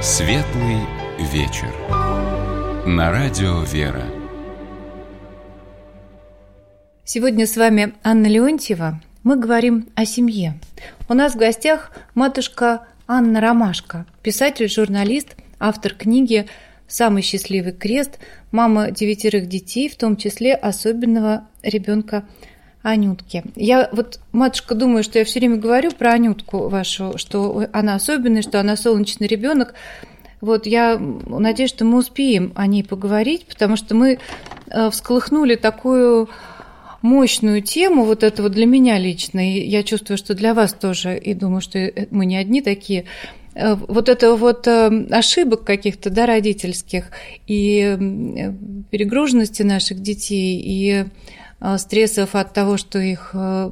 Светлый вечер. На радио «Вера». Сегодня с вами Анна Леонтьева. Мы говорим о семье. У нас в гостях матушка Анна Ромашко, писатель, журналист, автор книги «Самый счастливый крест», мама 9 детей, в том числе особенного ребенка Анютки. Я вот, матушка, думаю, что я все время говорю про Анютку вашу, что она особенная, что она солнечный ребенок. Вот я надеюсь, что мы успеем о ней поговорить, потому что мы всколыхнули такую мощную тему, вот это вот для меня лично, и я чувствую, что для вас тоже, и думаю, что мы не одни такие. Вот это вот ошибок каких-то, да, родительских, и перегруженности наших детей, и стрессов от того, что их,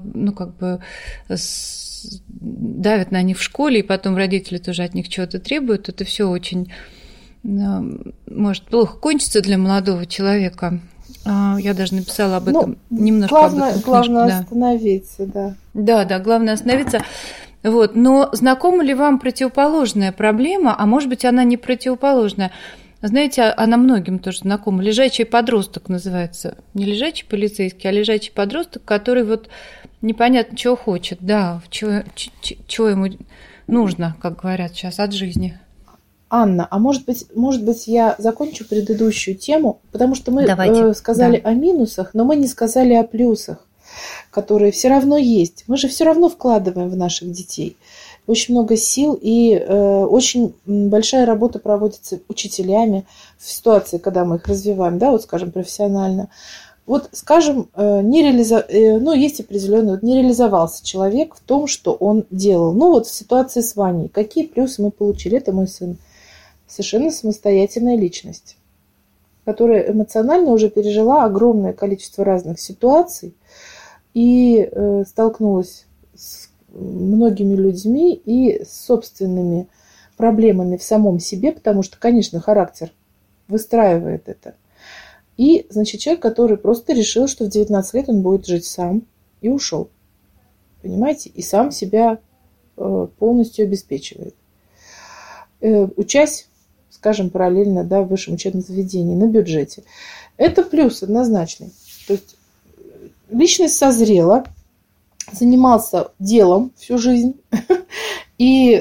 давят на них в школе, и потом родители тоже от них чего-то требуют, это все очень может плохо кончиться для молодого человека. Я даже написала об этом немножко. Главное остановиться, да. Да, главное остановиться. Вот. Но знакома ли вам противоположная проблема, а может быть, она не противоположная? Знаете, она многим тоже знакома. Лежачий подросток называется. Не лежачий полицейский, а лежачий подросток, который вот непонятно чего хочет, да, чего ему нужно, как говорят сейчас, от жизни. Анна, а может быть, я закончу предыдущую тему, потому что мы сказали о минусах, но мы не сказали о плюсах, которые все равно есть. Мы же все равно вкладываем в наших детей очень много сил, и очень большая работа проводится учителями в ситуации, когда мы их развиваем, да, вот скажем, профессионально. Вот, скажем, есть определенный, не реализовался человек в том, что он делал. Ну, вот в ситуации с Ваней. Какие плюсы мы получили? Это мой сын. Совершенно самостоятельная личность, которая эмоционально уже пережила огромное количество разных ситуаций и столкнулась с многими людьми и с собственными проблемами в самом себе, потому что, конечно, характер выстраивает это. И, значит, человек, который просто решил, что в 19 лет он будет жить сам, и ушел. Понимаете? И сам себя полностью обеспечивает. Учась, скажем, параллельно, да, в высшем учебном заведении, на бюджете. Это плюс однозначный. То есть личность созрела, занимался делом всю жизнь и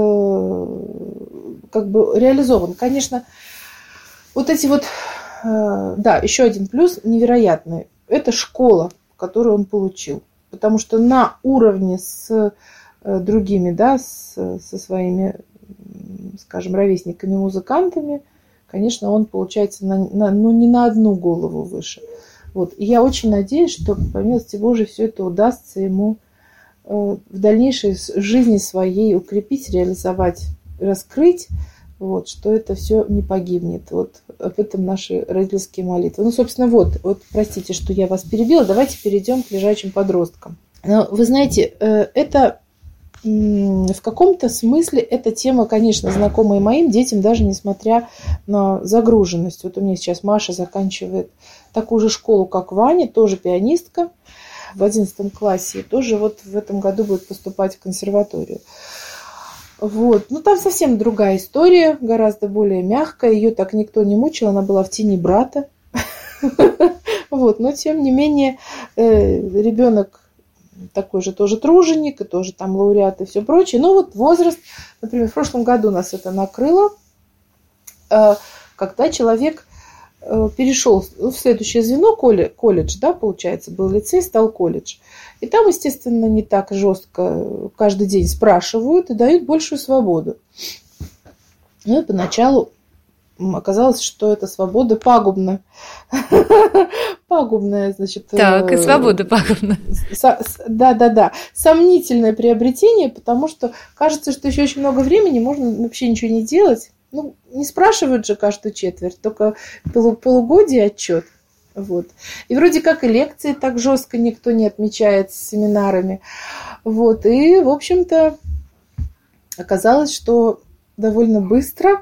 реализован. Конечно, вот эти вот, еще один плюс невероятный. Это школа, которую он получил. Потому что на уровне с другими, да, со своими, скажем, ровесниками-музыкантами, конечно, он получается не на одну голову выше. Вот. И я очень надеюсь, что, по милости Божией, все это удастся ему в дальнейшей жизни своей укрепить, реализовать, раскрыть, вот, что это все не погибнет. Вот об этом наши родительские молитвы. Ну, собственно, вот, простите, что я вас перебила, давайте перейдем к лежачим подросткам. Но, вы знаете, это в каком-то смысле эта тема, конечно, знакома и моим детям, даже несмотря на загруженность. Вот у меня сейчас Маша заканчивает такую же школу, как Ваня, тоже пианистка в 11 классе, и тоже вот в этом году будет поступать в консерваторию. Вот. Ну, там совсем другая история, гораздо более мягкая, ее так никто не мучил, она была в тени брата. Вот. Но, тем не менее, ребенок такой же тоже труженик, и тоже там лауреат и все прочее. Но вот возраст, например, в прошлом году нас это накрыло, когда человек перешел в следующее звено, колледж, да, получается, был лицей, стал колледж. И там, естественно, не так жестко каждый день спрашивают и дают большую свободу. Ну и поначалу оказалось, что эта свобода пагубна. Пагубная, значит... Так, и свобода пагубна. Да. Сомнительное приобретение, потому что кажется, что еще очень много времени, можно вообще ничего не делать. Ну, не спрашивают же каждую четверть, только полугодие отчет. Вот. И вроде как и лекции так жестко никто не отмечает с семинарами. Вот. И, в общем-то, оказалось, что довольно быстро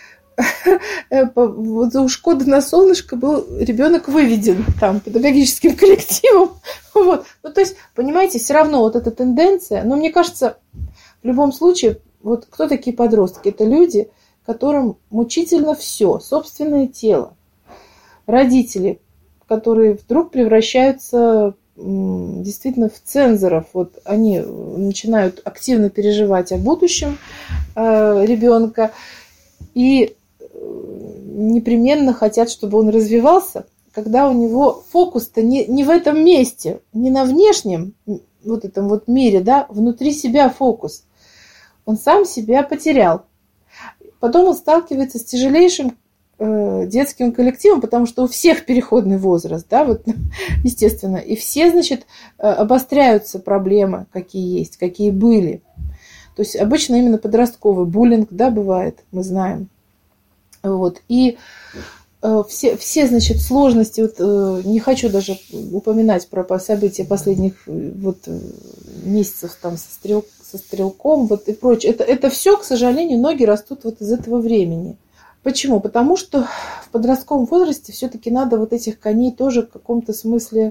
у Шкоды на солнышко был ребенок выведен там педагогическим коллективом. Вот. Ну, то есть, понимаете, все равно вот эта тенденция, но мне кажется, в любом случае, вот кто такие подростки? Это люди, которым мучительно все, собственное тело. Родители, которые вдруг превращаются действительно в цензоров. Вот они начинают активно переживать о будущем ребенка и непременно хотят, чтобы он развивался, когда у него фокус-то не в этом месте, не на внешнем вот этом вот мире, да, внутри себя фокус. Он сам себя потерял. Потом он сталкивается с тяжелейшим детским коллективом, потому что у всех переходный возраст, да, вот, естественно, и все, значит, обостряются проблемы, какие есть, какие были. То есть обычно именно подростковый буллинг, да, бывает, мы знаем. Вот, и все, значит, сложности, вот, не хочу даже упоминать про события последних вот, месяцев там со стрелком вот, и прочее. Это все, к сожалению, ноги растут вот из этого времени. Почему? Потому что в подростковом возрасте все-таки надо вот этих коней тоже в каком-то смысле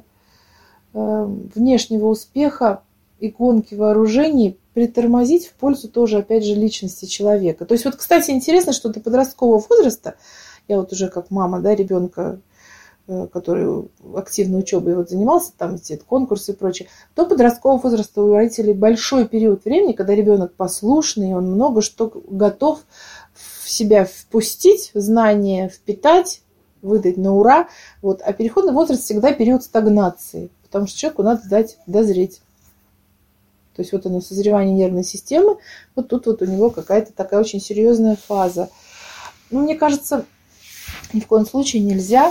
внешнего успеха и гонки вооружений притормозить в пользу тоже, опять же, личности человека. То есть вот, кстати, интересно, что до подросткового возраста, я вот уже как мама, да, ребенка, который активной учебой вот занимался, там эти конкурсы и прочее, до подросткового возраста у родителей большой период времени, когда ребенок послушный, он много что готов в себя впустить, знания впитать, выдать на ура. Вот. А переходный возраст всегда период стагнации, потому что человеку надо дать дозреть. То есть вот оно, созревание нервной системы, вот тут вот у него какая-то такая очень серьезная фаза. Ну, мне кажется, ни в коем случае нельзя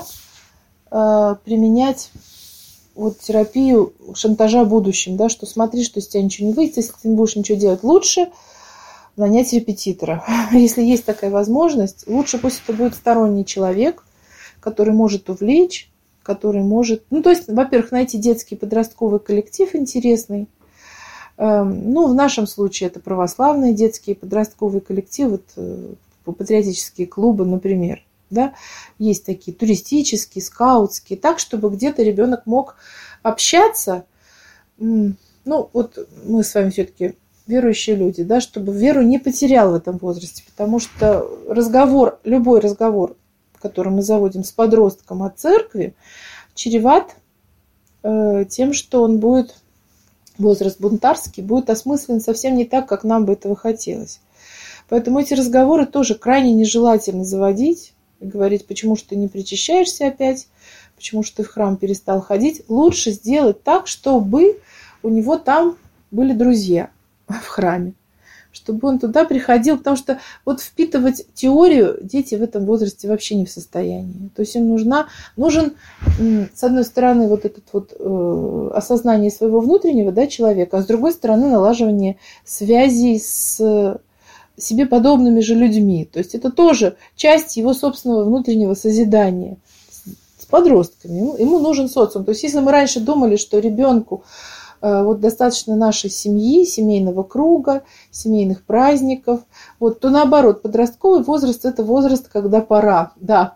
применять вот терапию шантажа будущим, да, что смотри, что из тебя ничего не выйдет, если ты не будешь ничего делать, лучше нанять репетитора. Если есть такая возможность, лучше пусть это будет сторонний человек, который может увлечь, который может... Ну, то есть, во-первых, найти детский подростковый коллектив интересный. Ну, в нашем случае это православные детские подростковые коллективы, вот, патриотические клубы, например. Да? Есть такие туристические, скаутские, так, чтобы где-то ребенок мог общаться. Ну, вот мы с вами все-таки верующие люди, да, чтобы веру не потерял в этом возрасте, потому что любой разговор, который мы заводим с подростком о церкви, чреват тем, что он будет, возраст бунтарский, будет осмыслен совсем не так, как нам бы этого хотелось. Поэтому эти разговоры тоже крайне нежелательно заводить и говорить, почему же ты не причащаешься опять, почему же ты в храм перестал ходить. Лучше сделать так, чтобы у него там были друзья в храме, чтобы он туда приходил, потому что вот впитывать теорию дети в этом возрасте вообще не в состоянии. То есть им нужен, с одной стороны, вот этот вот осознание своего внутреннего, да, человека, а с другой стороны налаживание связей с себе подобными же людьми. То есть это тоже часть его собственного внутреннего созидания с подростками. Ему нужен социум. То есть если мы раньше думали, что ребенку вот достаточно нашей семьи, семейного круга, семейных праздников, вот, то наоборот, подростковый возраст – это возраст, когда пора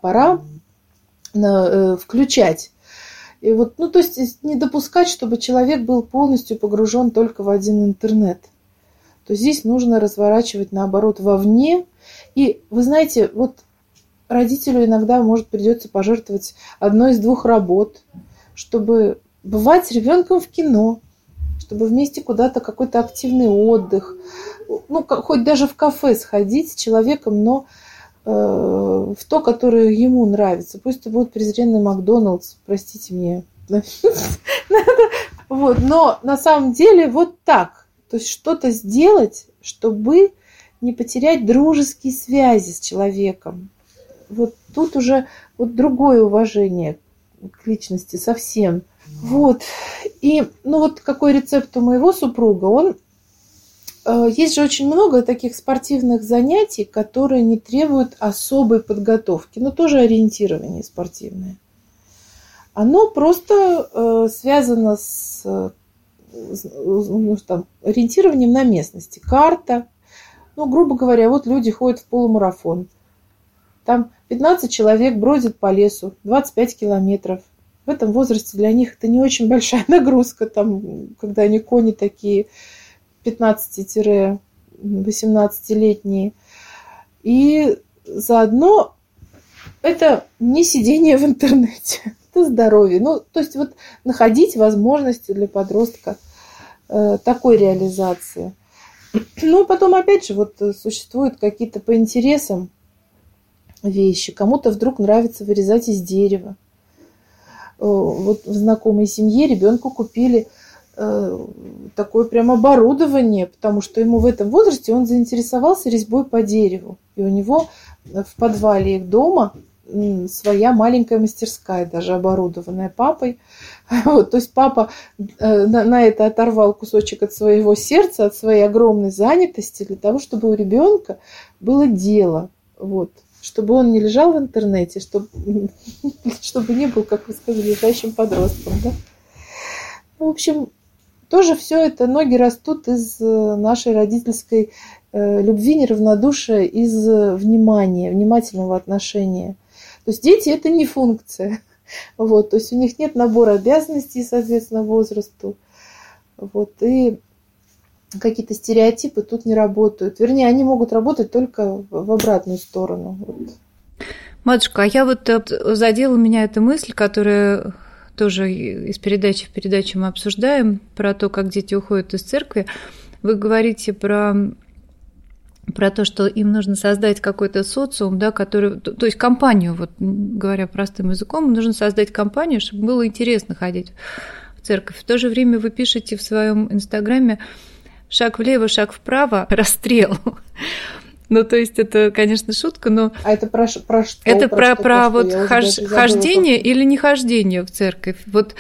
включать. И вот, ну, то есть не допускать, чтобы человек был полностью погружен только в один интернет. То есть здесь нужно разворачивать, наоборот, вовне. И вы знаете, вот родителю иногда, может, придется пожертвовать одной из двух работ, чтобы бывать с ребенком в кино, чтобы вместе куда-то какой-то активный отдых, ну, хоть даже в кафе сходить с человеком, но в то, которое ему нравится. Пусть это будет презренный Макдональдс, простите мне. Вот, но на самом деле вот так. То есть что-то сделать, чтобы не потерять дружеские связи с человеком. Вот тут уже вот другое уважение к личности совсем. Вот. И, ну вот какой рецепт у моего супруга, есть же очень много таких спортивных занятий, которые не требуют особой подготовки, но тоже ориентирование спортивное. Оно просто связано с ориентированием на местности. Карта. Ну, грубо говоря, вот люди ходят в полумарафон. Там 15 человек бродят по лесу, 25 километров. В этом возрасте для них это не очень большая нагрузка, там, когда они кони такие 15-18-летние. И заодно это не сидение в интернете, это здоровье. Ну, то есть вот находить возможности для подростка такой реализации. Ну, потом, опять же, вот существуют какие-то по интересам вещи. Кому-то вдруг нравится вырезать из дерева. Вот в знакомой семье ребенку купили такое прям оборудование, потому что ему в этом возрасте он заинтересовался резьбой по дереву. И у него в подвале их дома своя маленькая мастерская, даже оборудованная папой. Вот, то есть папа на это оторвал кусочек от своего сердца, от своей огромной занятости, для того, чтобы у ребенка было дело. Вот. Чтобы он не лежал в интернете, чтобы не был, как вы сказали, лежащим подростком. Да? В общем, тоже все это, ноги растут из нашей родительской любви, неравнодушия, из внимания, внимательного отношения. То есть дети – это не функция. Вот, то есть у них нет набора обязанностей, соответственно, возрасту. Вот, и какие-то стереотипы тут не работают. Вернее, они могут работать только в обратную сторону. Вот. Матушка, а я вот задела меня эта мысль, которая тоже из передачи в передачу мы обсуждаем, про то, как дети уходят из церкви. Вы говорите про то, что им нужно создать какой-то социум, да, который, то есть компанию, вот говоря простым языком, нужно создать компанию, чтобы было интересно ходить в церковь. В то же время вы пишете в своем инстаграме: шаг влево, шаг вправо, расстрел. Ну, то есть это, конечно, шутка, но... А это про что? Это про вот хождение или не хождение в церковь. Вот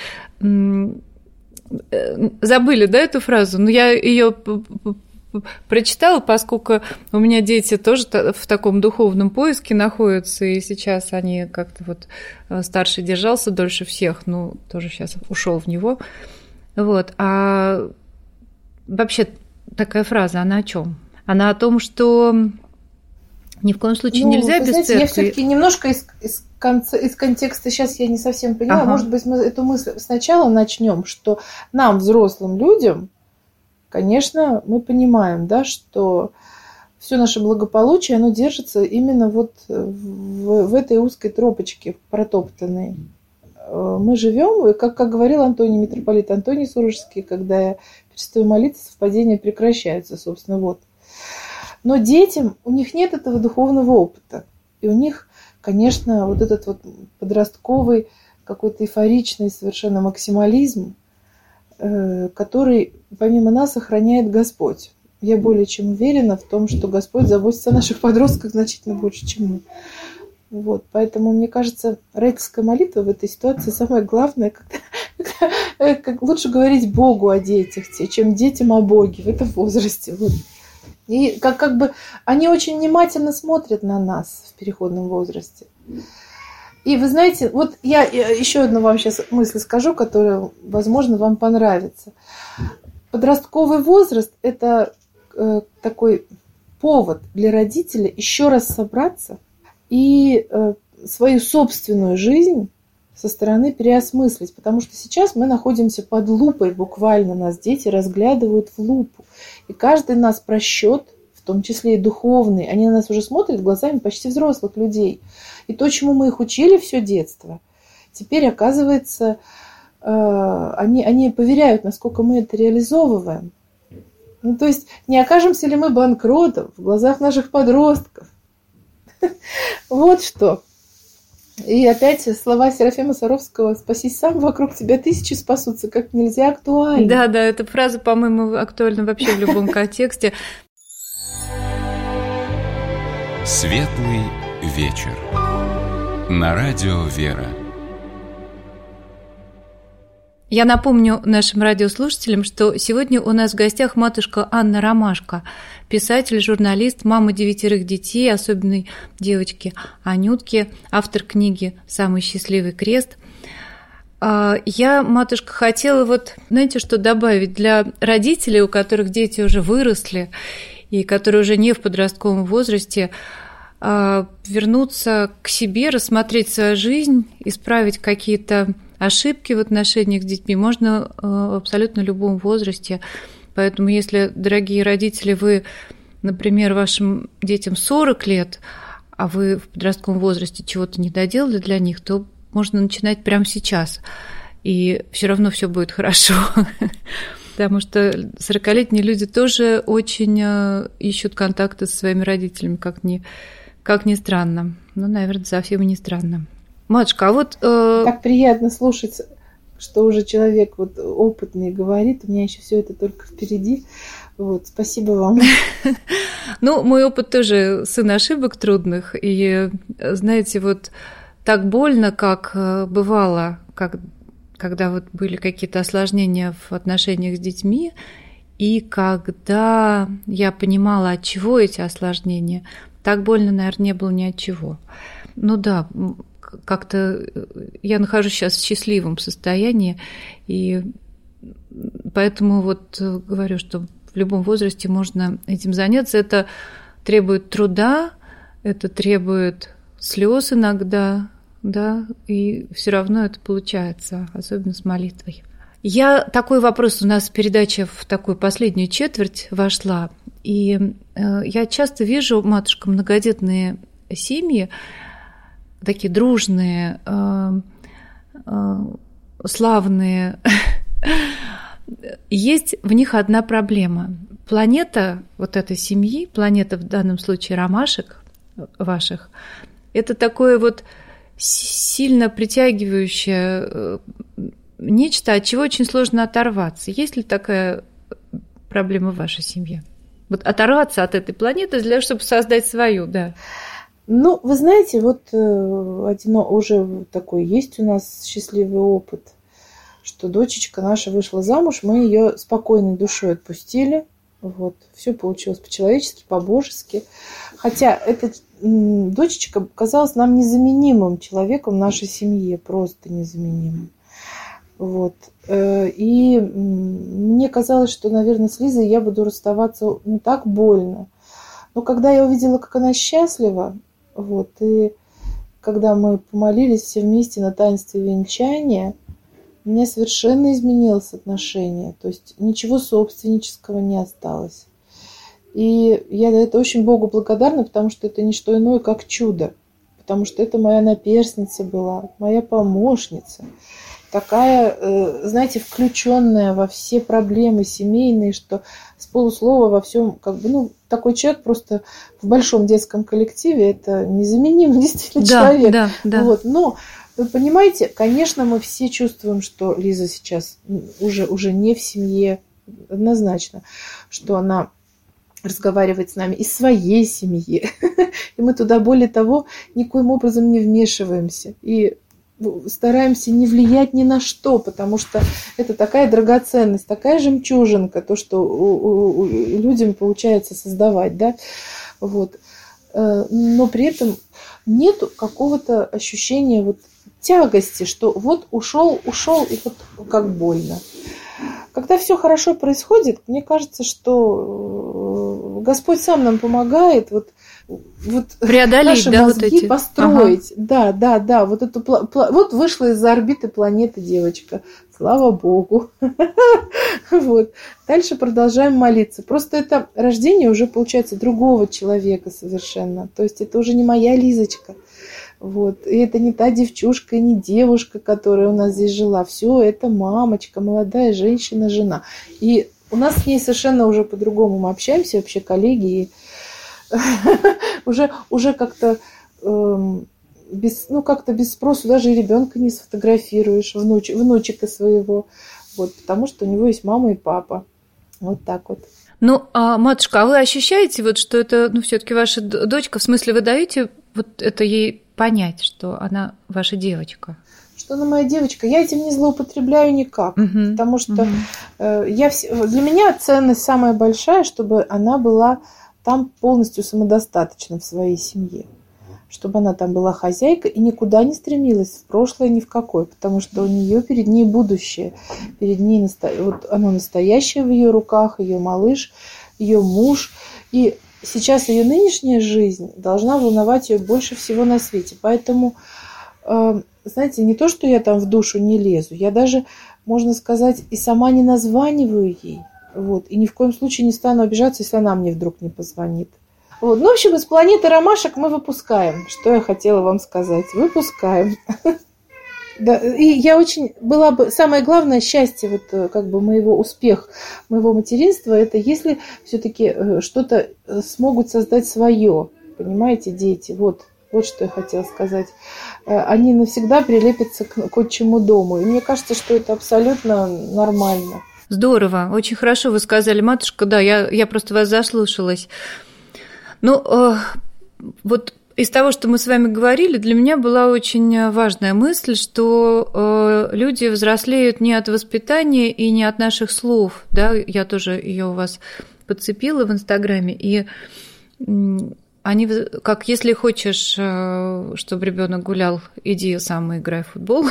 забыли, да, эту фразу? Но я ее прочитала, поскольку у меня дети тоже в таком духовном поиске находятся, и сейчас они как-то вот... Старший держался дольше всех, ну, тоже сейчас ушел в него. Вот. А вообще такая фраза, она о чем? Она о том, что ни в коем случае нельзя без церкви. Я все-таки немножко из контекста сейчас я не совсем поняла. Ага. Может быть, мы эту мысль сначала начнем, что нам, взрослым людям, конечно, мы понимаем, да, что все наше благополучие, оно держится именно вот в этой узкой тропочке протоптанной. Мы живем, и как говорил Антоний, митрополит Антоний Сурожский, когда я перестаю молиться, совпадения прекращаются, собственно, вот. Но детям, у них нет этого духовного опыта. И у них, конечно, вот этот вот подростковый, какой-то эйфоричный совершенно максимализм, который помимо нас охраняет Господь. Я более чем уверена в том, что Господь заботится о наших подростках значительно больше, чем мы. Вот, поэтому, мне кажется, родительская молитва в этой ситуации самое главное, как лучше говорить Богу о детях, чем детям о Боге в этом возрасте. Вот. И как бы они очень внимательно смотрят на нас в переходном возрасте. И вы знаете, вот я еще одну вам сейчас мысль скажу, которая, возможно, вам понравится. Подростковый возраст – это такой повод для родителей еще раз собраться и свою собственную жизнь со стороны переосмыслить. Потому что сейчас мы находимся под лупой, буквально нас дети разглядывают в лупу. И каждый наш просчет, в том числе и духовный, они на нас уже смотрят глазами почти взрослых людей. И то, чему мы их учили все детство, теперь, оказывается, они поверяют, насколько мы это реализовываем. Ну, то есть, не окажемся ли мы банкротом в глазах наших подростков? Вот что. И опять слова Серафима Саровского: «Спасись сам, вокруг тебя тысячи спасутся», как нельзя актуально. Да, эта фраза, по-моему, актуальна вообще в любом контексте. Светлый вечер. На радио «Вера». Я напомню нашим радиослушателям, что сегодня у нас в гостях матушка Анна Ромашко, писатель, журналист, мама 9 детей, особенной девочки Анютки, автор книги «Самый счастливый крест». Я, матушка, хотела знаете, что добавить для родителей, у которых дети уже выросли и которые уже не в подростковом возрасте, вернуться к себе, рассмотреть свою жизнь, исправить какие-то ошибки в отношениях с детьми можно в абсолютно любом возрасте. Поэтому, если, дорогие родители, вы, например, вашим детям 40 лет, а вы в подростковом возрасте чего-то не доделали для них, то можно начинать прямо сейчас, и все равно все будет хорошо. Потому что 40-летние люди тоже очень ищут контакты со своими родителями, как ни странно. Ну, наверное, совсем и не странно. Матушка, а вот... Так приятно слушать, что уже человек вот опытный говорит. У меня еще все это только впереди. Вот, спасибо вам. Ну, мой опыт тоже сын ошибок трудных. И, знаете, вот так больно, как бывало, когда вот были какие-то осложнения в отношениях с детьми, и когда я понимала, от чего эти осложнения, так больно, наверное, не было ни от чего. Ну да, как-то я нахожусь сейчас в счастливом состоянии, и поэтому вот говорю, что в любом возрасте можно этим заняться. Это требует труда, это требует слез иногда, да, и все равно это получается, особенно с молитвой. Такой вопрос, у нас передача в такую последнюю четверть вошла, и я часто вижу, матушка, многодетные семьи, такие дружные, славные. Есть в них одна проблема. Планета вот этой семьи, планета в данном случае ромашек ваших, это такое вот сильно притягивающее нечто, от чего очень сложно оторваться. Есть ли такая проблема в вашей семье? Вот оторваться от этой планеты, чтобы создать свою, да. Ну, вы знаете, вот уже такой есть у нас счастливый опыт, что дочечка наша вышла замуж, мы ее спокойной душой отпустили. Вот, все получилось по-человечески, по-божески. Хотя эта дочечка казалась нам незаменимым человеком в нашей семье, просто незаменимым. Вот. И мне казалось, что, наверное, с Лизой я буду расставаться так больно. Но когда я увидела, как она счастлива, вот, и когда мы помолились все вместе на таинстве венчания, у меня совершенно изменилось отношение. То есть ничего собственнического не осталось. И я за это очень Богу благодарна, потому что это не что иное, как чудо. Потому что это моя наперсница была, моя помощница. Такая, знаете, включенная во все проблемы семейные, что с полуслова во всем, такой человек просто в большом детском коллективе, это незаменимый действительно человек. Да. Вот. Но вы понимаете, конечно, мы все чувствуем, что Лиза сейчас уже не в семье, однозначно, что она разговаривает с нами из своей семьи. И мы туда, более того, никоим образом не вмешиваемся. И стараемся не влиять ни на что, потому что это такая драгоценность, такая жемчужинка, то, что людям получается создавать, да, вот. Но при этом нету какого-то ощущения вот тягости, что вот ушел, и вот как больно. Когда все хорошо происходит, мне кажется, что Господь сам нам помогает вот преодолеть, наши мозги построить. Ага. Да. Вот вышла из орбиты планеты девочка. Слава Богу. Вот. Дальше продолжаем молиться. Просто это рождение уже получается другого человека совершенно. То есть это уже не моя Лизочка. Вот. И это не та девчушка, не девушка, которая у нас здесь жила. Все, это мамочка, молодая женщина, жена. И у нас с ней совершенно уже по-другому мы общаемся, вообще коллеги. И уже как-то без спросу даже и ребенка не сфотографируешь, внучика своего. Вот, потому что у него есть мама и папа. Вот так вот. Ну, матушка, а вы ощущаете, вот, что это, все-таки ваша дочка, в смысле, вы даете вот это ей понять, что она ваша девочка? Что она моя девочка? Я этим не злоупотребляю никак, потому что для меня ценность самая большая, чтобы она была там полностью самодостаточна в своей семье. Чтобы она там была хозяйка и никуда не стремилась в прошлое ни в какое, потому что у нее перед ней будущее, перед ней вот оно настоящее в ее руках, ее малыш, ее муж. И сейчас ее нынешняя жизнь должна волновать ее больше всего на свете. Поэтому, знаете, не то, что я там в душу не лезу, я даже, можно сказать, и сама не названиваю ей. Вот, и ни в коем случае не стану обижаться, если она мне вдруг не позвонит. Вот. Ну, в общем, из планеты ромашек мы выпускаем. Что я хотела вам сказать? Выпускаем. Да, и я очень была бы самое главное счастье вот как бы моего успеха, моего материнства, это если все-таки что-то смогут создать свое, понимаете, дети. Вот что я хотела сказать. Они навсегда прилепятся к отчему дому. И мне кажется, что это абсолютно нормально. Здорово, очень хорошо вы сказали, матушка. Да, я просто вас заслушалась. Ну, вот из того, что мы с вами говорили, для меня была очень важная мысль, что люди взрослеют не от воспитания и не от наших слов. Да? Я тоже ее у вас подцепила в Инстаграме. И они, как если хочешь, чтобы ребенок гулял, иди сам играй в футбол.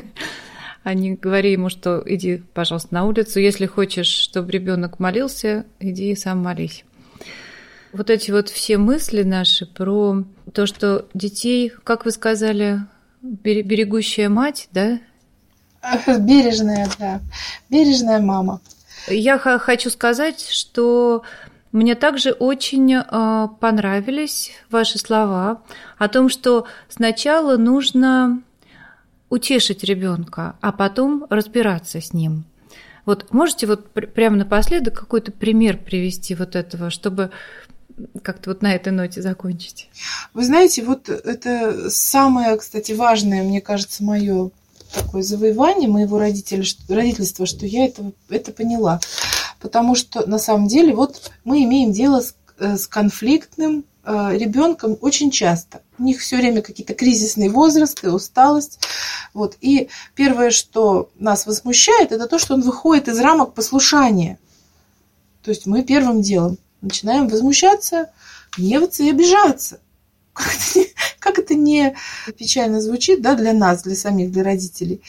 А не говори ему, что иди, пожалуйста, на улицу. Если хочешь, чтобы ребенок молился, иди сам молись. Вот эти вот все мысли наши про то, что детей, как вы сказали, берегущая мать, да? Бережная, да. Бережная мама. Я хочу сказать, что мне также очень понравились ваши слова о том, что сначала нужно утешить ребенка, а потом разбираться с ним. Вот можете вот прямо напоследок какой-то пример привести вот этого, чтобы как-то вот на этой ноте закончить? Вы знаете, вот это самое, кстати, важное, мне кажется, мое такое завоевание моего родительства, что я это поняла. Потому что на самом деле вот мы имеем дело с конфликтным ребенком очень часто. У них все время какие-то кризисные возрасты, усталость. Вот. И первое, что нас возмущает, это то, что он выходит из рамок послушания. То есть мы первым делом начинаем возмущаться, гневаться и обижаться. Как это не печально звучит, да, для нас, для самих, для родителей.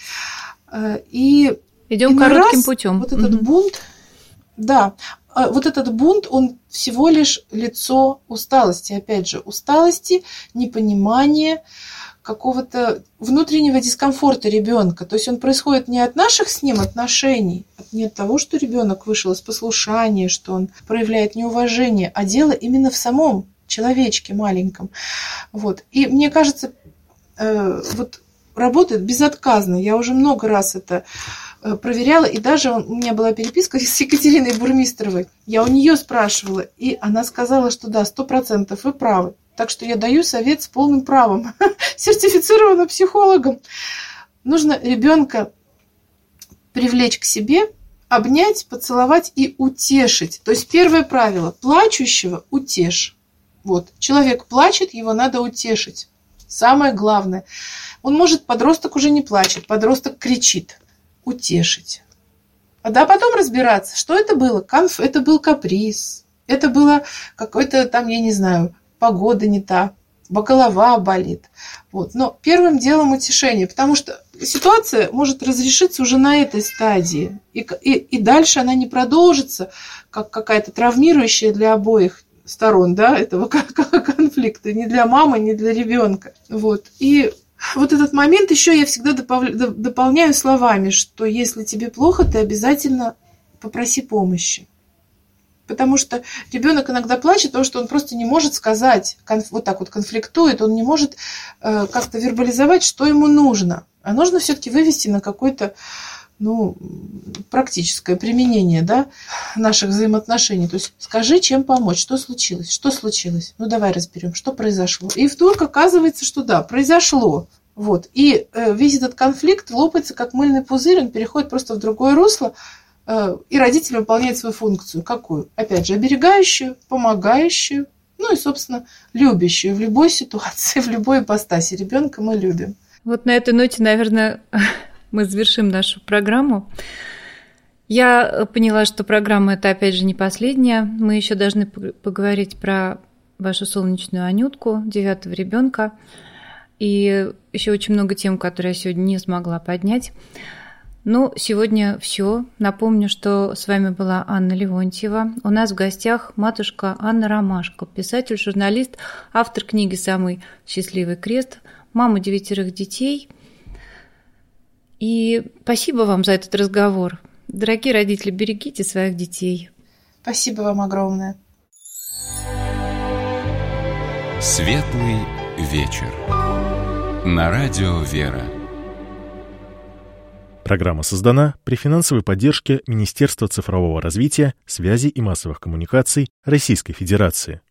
И идем коротким путем. Вот этот бунт, да, вот этот бунт, он всего лишь лицо усталости. Опять же, усталости, непонимания, какого-то внутреннего дискомфорта ребенка. То есть он происходит не от наших с ним отношений, не от того, что ребенок вышел из послушания, что он проявляет неуважение, а дело именно в самом человечке маленьком. Вот. И мне кажется, вот работает безотказно. Я уже много раз это проверяла, и даже у меня была переписка с Екатериной Бурмистровой. Я у нее спрашивала, и она сказала, что да, 100% вы правы. Так что я даю совет с полным правом, сертифицированным психологом. Нужно ребенка привлечь к себе, обнять, поцеловать и утешить. То есть первое правило – плачущего утешь. Вот. Человек плачет, его надо утешить. Самое главное. Подросток уже не плачет, подросток кричит. Утешить. А потом разбираться, что это было. Это был каприз, это было какой-то там, я не знаю, погода не та, голова болит. Вот. Но первым делом утешение, потому что ситуация может разрешиться уже на этой стадии. И дальше она не продолжится, как какая-то травмирующая для обоих сторон, да, этого конфликта. Ни для мамы, ни для ребенка. Вот. И вот этот момент еще я всегда дополняю словами, что если тебе плохо, ты обязательно попроси помощи. Потому что ребенок иногда плачет, потому что он просто не может сказать, вот так вот конфликтует, он не может как-то вербализовать, что ему нужно. А нужно все-таки вывести на какое-то практическое применение, да, наших взаимоотношений. То есть скажи, чем помочь, что случилось, ну давай разберем, что произошло. И вдруг оказывается, что да, произошло. Вот. И весь этот конфликт лопается как мыльный пузырь, он переходит просто в другое русло, и родитель выполняет свою функцию. Какую? Опять же, оберегающую, помогающую, и, собственно, любящую в любой ситуации, в любой ипостаси. Ребенка мы любим. Вот на этой ноте, наверное, мы завершим нашу программу. Я поняла, что программа эта, опять же, не последняя. Мы еще должны поговорить про вашу солнечную Анютку, 9-го ребенка. И еще очень много тем, которые я сегодня не смогла поднять. Ну, сегодня все. Напомню, что с вами была Анна Леонтьева. У нас в гостях матушка Анна Ромашко, писатель, журналист, автор книги «Самый счастливый крест», мама 9 детей. И спасибо вам за этот разговор. Дорогие родители, берегите своих детей. Спасибо вам огромное. Светлый вечер. На радио «Вера». Программа создана при финансовой поддержке Министерства цифрового развития, связи и массовых коммуникаций Российской Федерации.